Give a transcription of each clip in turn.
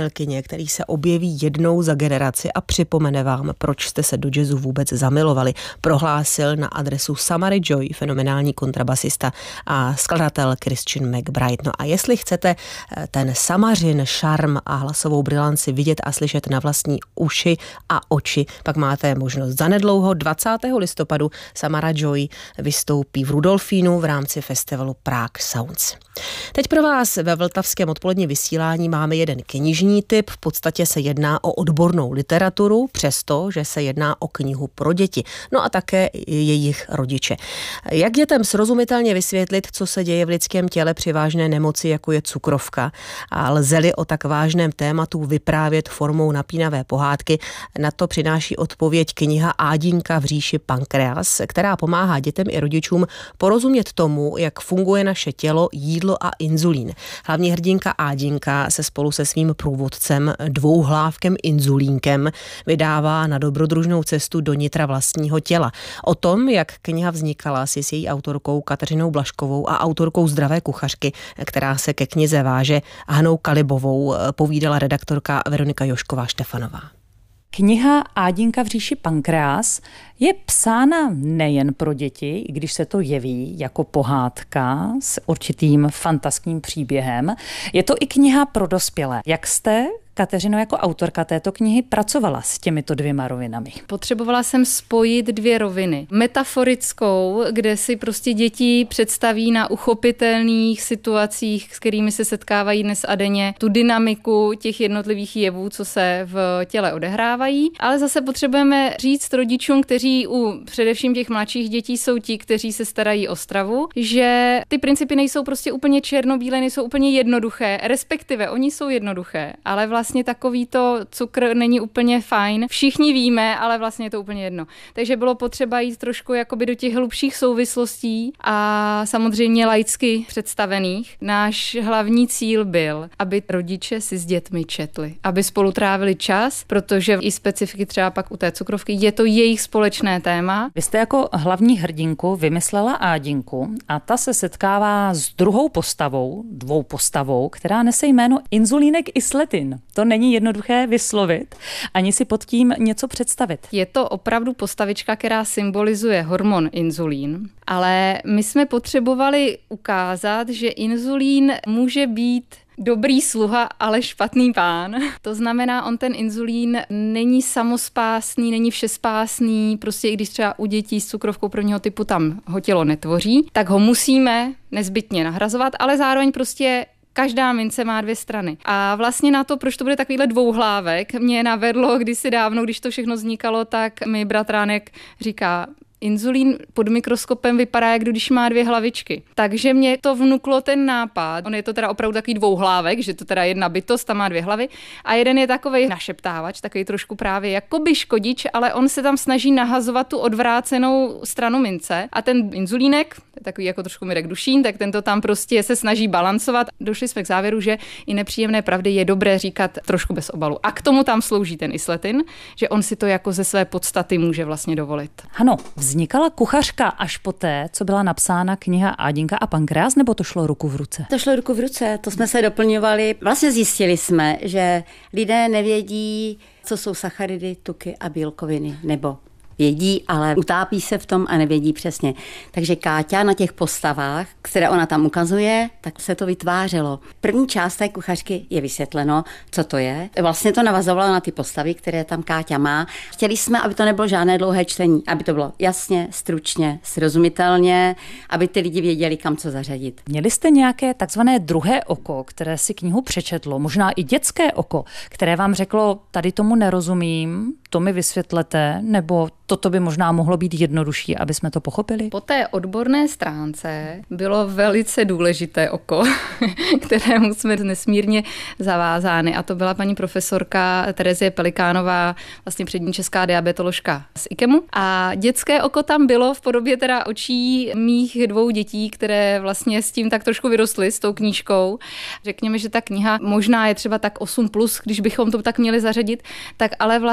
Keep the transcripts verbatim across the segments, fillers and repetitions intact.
Kyně, který se objeví jednou za generaci a připomene vám, proč jste se do jazzu vůbec zamilovali, prohlásil na adresu Samary Joy fenomenální kontrabasista a skladatel Christian McBride. No a jestli chcete ten Samařin šarm a hlasovou brilanci vidět a slyšet na vlastní uši a oči, pak máte možnost zanedlouho dvacátého listopadu Samara Joy vystoupí v Rudolfínu v rámci festivalu Prague Sounds. Teď pro vás ve vltavském odpoledním vysílání máme jeden knižní tip. V podstatě se jedná o odbornou literaturu, přesto, že se jedná o knihu pro děti. No a také jejich rodiče. Jak dětem srozumitelně vysvětlit, co se děje v lidském těle při vážné nemoci, jako je cukrovka? A lze-li o tak vážném tématu vyprávět formou napínavé pohádky? Na to přináší odpověď kniha Ádinka v říši pankreas, která pomáhá dětem i rodičům porozumět tomu, jak funguje naše tělo, jídlo a inzulín. Hlavní hrdinka Ádinka se spolu se svým průvodcem dvouhlávkem inzulínkem vydává na dobrodružnou cestu do nitra vlastního těla. O tom, jak kniha vznikala, si s její autorkou Kateřinou Blažkovou a autorkou Zdravé kuchařky, která se ke knize váže, Hanou Kalibovou, povídala redaktorka Veronika Jošková-Štefanová. Kniha Ádinka v říši pankreas je psána nejen pro děti, i když se to jeví jako pohádka s určitým fantaským příběhem. Je to i kniha pro dospělé. Jak jste, Kateřino, jako autorka této knihy pracovala s těmito dvěma rovinami? Potřebovala jsem spojit dvě roviny. Metaforickou, kde si prostě děti představí na uchopitelných situacích, s kterými se setkávají dnes a denně, tu dynamiku těch jednotlivých jevů, co se v těle odehrávají. Ale zase potřebujeme říct rodičům, kteří u především těch mladších dětí jsou ti, kteří se starají o stravu, že ty principy nejsou prostě úplně černobílé, nejsou úplně jednoduché, respektive oni jsou jednoduché, ale vlastně takový to cukr není úplně fajn. Všichni víme, ale vlastně je to úplně jedno. Takže bylo potřeba jít trošku jakoby do těch hlubších souvislostí a samozřejmě laicky představených. Náš hlavní cíl byl, aby rodiče si s dětmi četli, aby spolu trávili čas, protože i specifiky třeba pak u té cukrovky je to jejich společné téma. Vy jste jako hlavní hrdinku vymyslela Ádinku a ta se setkává s druhou postavou, dvou postavou, která nese jméno Inzulínek Isletin. To není jednoduché vyslovit, ani si pod tím něco představit. Je to opravdu postavička, která symbolizuje hormon inzulín, ale my jsme potřebovali ukázat, že inzulín může být dobrý sluha, ale špatný pán. To znamená, on ten inzulín není samospásný, není všespásný, prostě i když třeba u dětí s cukrovkou prvního typu tam ho tělo netvoří, tak ho musíme nezbytně nahrazovat, ale zároveň prostě každá mince má dvě strany. A vlastně na to, proč to bude takovýhle dvouhlávek, mě navedlo kdysi dávno, když to všechno vznikalo, tak mi bratránek říká, inzulín pod mikroskopem vypadá, jak když má dvě hlavičky. Takže mě to vnuklo ten nápad. On je to teda opravdu takový dvouhlávek, že to teda jedna bytost, tam má dvě hlavy. A jeden je takovej našeptávač, takový trošku právě jakoby škodič, ale on se tam snaží nahazovat tu odvrácenou stranu mince. A ten inzulínek, takový jako trošku Mirek Dušín, tak ten to tam prostě se snaží balancovat. Došli jsme k závěru, že i nepříjemné pravdy je dobré říkat trošku bez obalu. A k tomu tam slouží ten isletin, že on si to jako ze své podstaty může vlastně dovolit. Ano, vznikala kuchařka až poté, co byla napsána kniha Ádinka a pankreas, nebo to šlo ruku v ruce? To šlo ruku v ruce, to jsme se doplňovali. Vlastně zjistili jsme, že lidé nevědí, co jsou sacharidy, tuky a bílkoviny, nebo vědí, ale utápí se v tom a nevědí přesně. Takže Káťa na těch postavách, které ona tam ukazuje, tak se to vytvářelo. První část té kuchařky je vysvětleno, co to je. Vlastně to navazovalo na ty postavy, které tam Káťa má. Chtěli jsme, aby to nebylo žádné dlouhé čtení, aby to bylo jasně, stručně, srozumitelně, aby ty lidi věděli, kam co zařadit. Měli jste nějaké takzvané druhé oko, které si knihu přečetlo, možná i dětské oko, které vám řeklo, tady tomu nerozumím, to mi vysvětlete, nebo toto by možná mohlo být jednodušší, aby jsme to pochopili? Po té odborné stránce bylo velice důležité oko, kterému jsme nesmírně zavázány, a to byla paní profesorka Terezie Pelikánová, vlastně přední česká diabetoložka z IKEMu. A dětské oko tam bylo v podobě teda očí mých dvou dětí, které vlastně s tím tak trošku vyrostly, s tou knížkou. Řekněme, že ta kniha možná je třeba tak osm plus, když bychom to tak měli zařadit, tak ale vlastně už do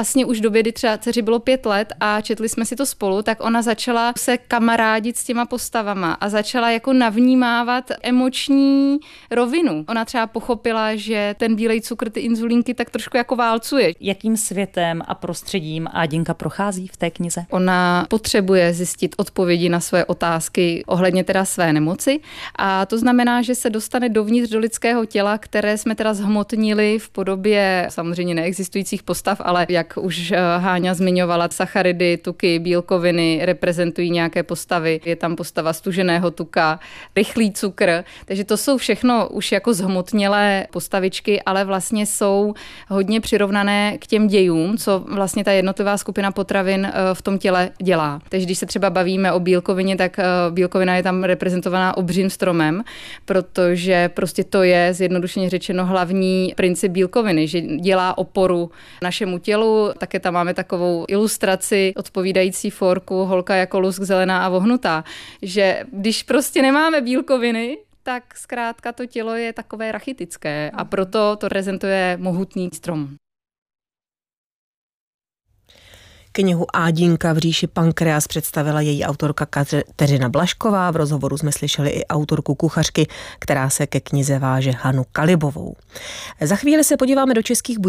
době, kdy třeba dceři bylo pět let a četli jsme si to spolu, tak ona začala se kamarádit s těma postavama a začala jako navnímávat emoční rovinu. Ona třeba pochopila, že ten bílej cukr, ty inzulínky tak trošku jako válcuje. Jakým světem a prostředím Ádinka prochází v té knize? Ona potřebuje zjistit odpovědi na své otázky ohledně teda své nemoci a to znamená, že se dostane dovnitř do lidského těla, které jsme teda zhmotnili v podobě samozřejmě neexistujících postav, ale jak už Háňa zmiňovala, sacharidy, tuky, bílkoviny reprezentují nějaké postavy. Je tam postava stuženého tuka, rychlý cukr, takže to jsou všechno už jako zhmotnělé postavičky, ale vlastně jsou hodně přirovnané k těm dějům, co vlastně ta jednotlivá skupina potravin v tom těle dělá. Takže když se třeba bavíme o bílkovině, tak bílkovina je tam reprezentovaná obřím stromem, protože prostě to je zjednodušeně řečeno hlavní princip bílkoviny, že dělá oporu našemu tělu. Také tam máme takovou ilustraci odpovídající forku holka jako lusk zelená a vohnutá, že když prostě nemáme bílkoviny, tak zkrátka to tělo je takové rachitické a proto to prezentuje mohutný strom. Knihu Ádinka v říši pankreas představila její autorka Kateřina Blažková. V rozhovoru jsme slyšeli i autorku kuchařky, která se ke knize váže, Hanu Kalibovou. Za chvíli se podíváme do českých